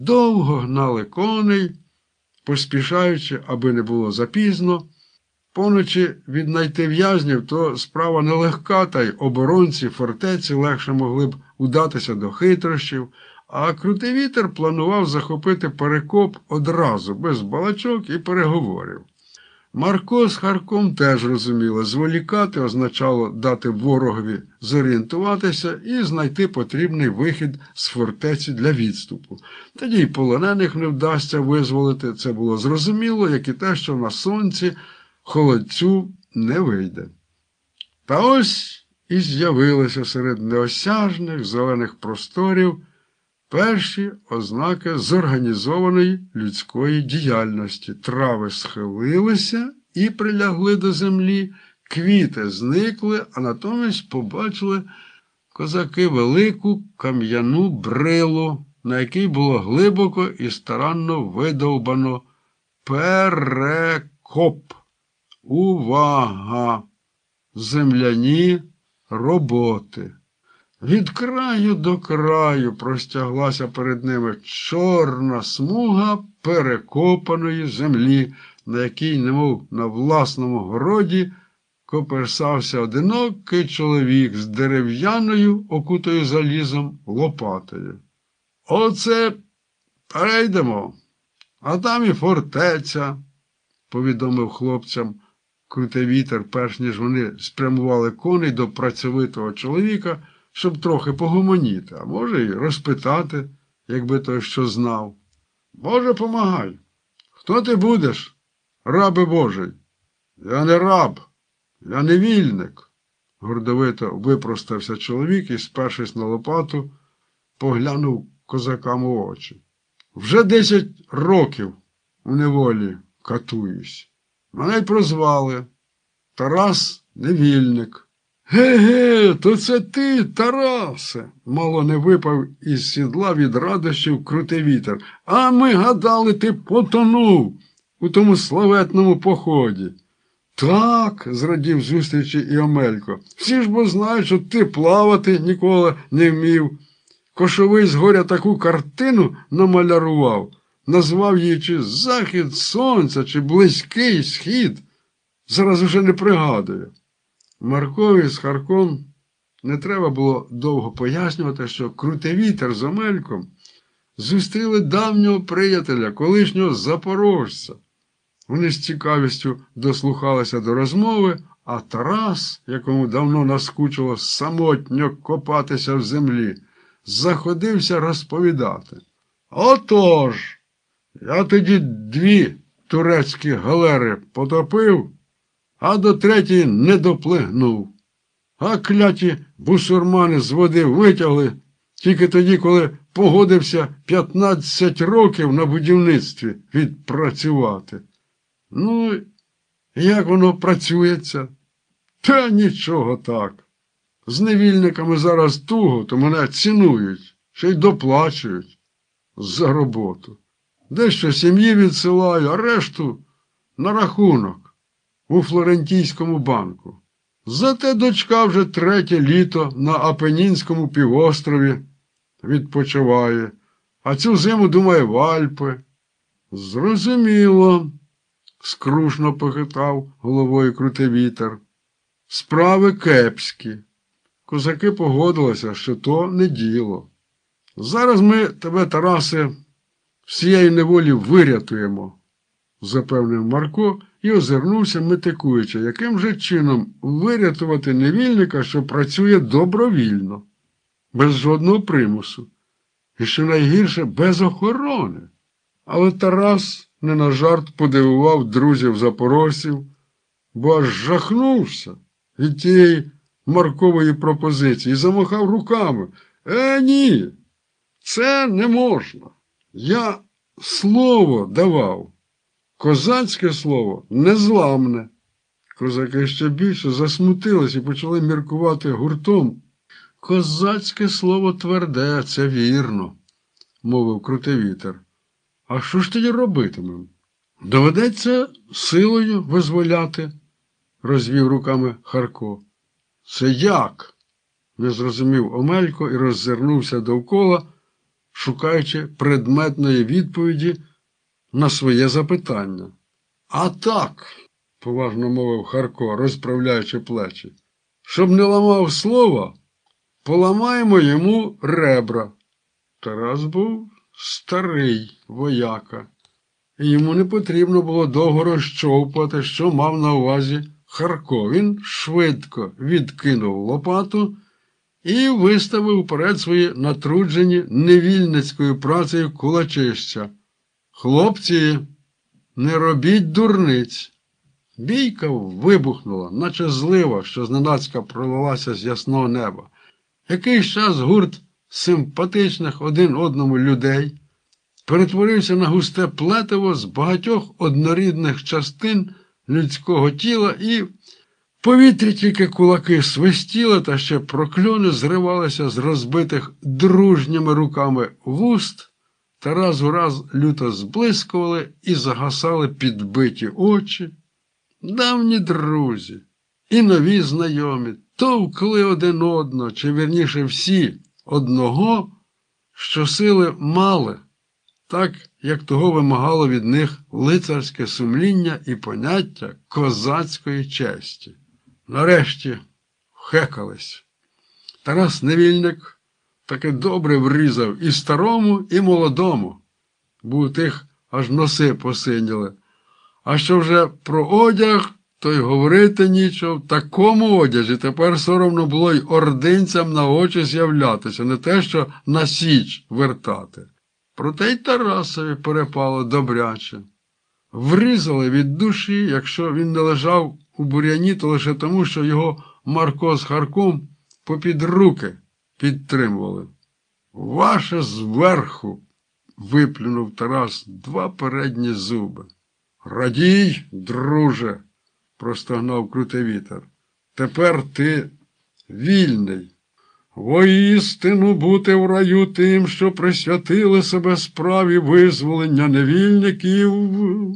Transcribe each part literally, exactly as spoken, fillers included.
Довго гнали коней, поспішаючи, аби не було запізно. Поночі віднайти в'язнів – то справа нелегка, та й оборонці фортеці легше могли б удатися до хитрощів, а Крутий Вітер планував захопити Перекоп одразу, без балачок і переговорів. Марко з Харком теж розуміли, зволікати означало дати ворогові зорієнтуватися і знайти потрібний вихід з фортеці для відступу. Тоді й полонених не вдасться визволити, це було зрозуміло, як і те, що на сонці холодцю не вийде. Та ось і з'явилися серед неосяжних зелених просторів перші ознаки зорганізованої людської діяльності. Трави схилилися і прилягли до землі, квіти зникли, а натомість побачили козаки велику кам'яну брилу, на якій було глибоко і старанно видовбано «Перекоп». Увага! Земляні роботи. Від краю до краю простяглася перед ними чорна смуга перекопаної землі, на якій, немов на власному городі, коперсався одинокий чоловік з дерев'яною, окутою залізом, лопатою. «Оце перейдемо, а там і фортеця», – повідомив хлопцям Крутий Вітер, перш ніж вони спрямували коней до працьовитого чоловіка, щоб трохи погомоніти, а може й розпитати, якби той що знав. «Боже, помагай! Хто ти будеш, рабе Божий?» «Я не раб, я невільник», – гордовито випростався чоловік і, спершись на лопату, поглянув козакам у очі. «Вже десять років у неволі катуюсь. Мене й прозвали Тарас Невільник». «Ге-ге, то це ти, Тарасе!» – мало не випав із сідла від радощів Крутий Вітер. «А ми гадали, ти потонув у тому славетному поході». «Так», – зрадів зустрічі і Омелько, – «всі ж бо знають, що ти плавати ніколи не вмів. Кошовий з горя таку картину намалярував, назвав її чи «Захід сонця», чи «Близький схід». Зараз уже не пригадую». Маркові з Харком не треба було довго пояснювати, що Крутий Вітер з Омельком зустріли давнього приятеля, колишнього запорожця. Вони з цікавістю дослухалися до розмови, а Тарас, якому давно наскучило самотньо копатися в землі, заходився розповідати. «Отож, я тоді дві турецькі галери потопив, а до третьої не доплигнув. А кляті бусурмани з води витягли тільки тоді, коли погодився п'ятнадцять років на будівництві відпрацювати. Ну, як воно працюється? Та нічого так. З невільниками зараз туго, то мене цінують, ще й доплачують за роботу. Дещо сім'ї відсилаю, а решту на рахунок у Флорентійському банку. Зате дочка вже третє літо на Апенінському півострові відпочиває, а цю зиму думає в Альпи». «Зрозуміло», – скрушно похитав головою Крутий Вітер. «Справи кепські». Козаки погодилися, що то не діло. «Зараз ми тебе, Тарасе, всієї неволі вирятуємо», – запевнив Марко і озирнувся, метикуючи, яким же чином вирятувати невільника, що працює добровільно, без жодного примусу, і, що найгірше, без охорони. Але Тарас не на жарт подивував друзів-запорожців, бо аж жахнувся від тієї Маркової пропозиції і замахав руками. «Е, ні, це не можна. Я слово давав. Козацьке слово незламне». Козаки ще більше засмутились і почали міркувати гуртом. «Козацьке слово тверде, це вірно», – мовив Крутий Вітер. «А що ж тоді робитимемо? Доведеться силою визволяти», – розвів руками Харко. «Це як?» – не зрозумів Омелько і роззирнувся довкола, шукаючи предметної відповіді на своє запитання. А так, поважно мовив Харко, розправляючи плечі, щоб не ламав слова, поламаємо йому ребра. Тарас був старий вояка, і йому не потрібно було довго розчовпати, що мав на увазі Харко. Він швидко відкинув лопату і виставив вперед свої натруджені невільницькою працею кулачища. «Хлопці, не робіть дурниць!» Бійка вибухнула, наче злива, що зненацька пролилася з ясного неба. Якийсь час гурт симпатичних один одному людей перетворився на густе плетиво з багатьох однорідних частин людського тіла, і в повітрі тільки кулаки свистіли, та ще прокльони зривалися з розбитих дружніми руками вуст, та раз у раз люто зблискували і загасали підбиті очі. Давні друзі і нові знайомі товкли один одного, чи вірніше всі, одного, що сили мали, так, як того вимагало від них лицарське сумління і поняття козацької честі. Нарешті хекались. Тарас Невільник таки добре врізав і старому, і молодому, бо у тих аж носи посиніли. А що вже про одяг, то й говорити нічого. В такому одязі тепер соромно було й ординцям на очі з'являтися, не те, що на січ вертати. Проте й Тарасові перепало добряче. Врізали від душі, якщо він не лежав у бур'яні, то лише тому, що його Марко з Харком попід руки підтримували. «Ваше зверху!» – виплюнув Тарас два передні зуби. «Радій, друже!» – простогнав Крутий Вітер. «Тепер ти вільний. Воістину бути в раю тим, що присвятили себе справі визволення невільників!»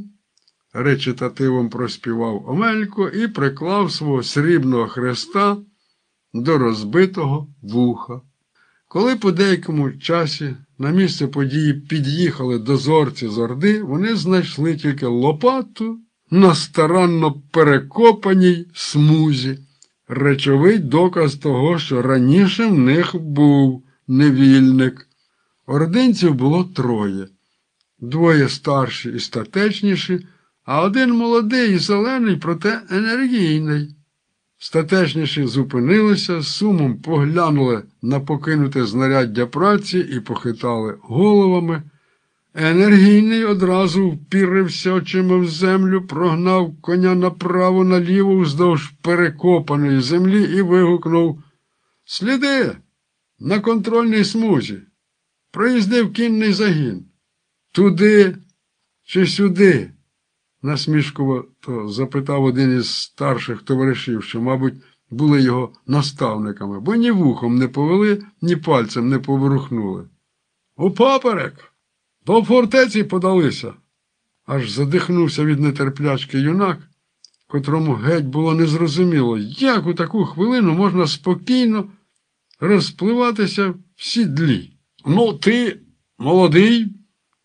Речитативом проспівав Омелько і приклав свого срібного хреста до розбитого вуха. Коли по деякому часі на місце події під'їхали дозорці з Орди, вони знайшли тільки лопату на старанно перекопаній смузі. Речовий доказ того, що раніше в них був невільник. Ординців було троє. Двоє старші і статечніші, а один молодий і зелений, проте енергійний. Статечніші зупинилися, з сумом поглянули на покинуте знаряддя праці і похитали головами. Енергійний одразу впірився очима в землю, прогнав коня направо-наліво вздовж перекопаної землі і вигукнув: «Сліди! На контрольній смузі! Проїздив кінний загін! Туди чи сюди?» Насмішкувато запитав один із старших товаришів, що, мабуть, були його наставниками, бо ні вухом не повели, ні пальцем не поворухнули. «Упоперек! До фортеці подалися!» Аж задихнувся від нетерплячки юнак, котрому геть було незрозуміло, як у таку хвилину можна спокійно розпливатися в сідлі. «Ну, ти молодий!»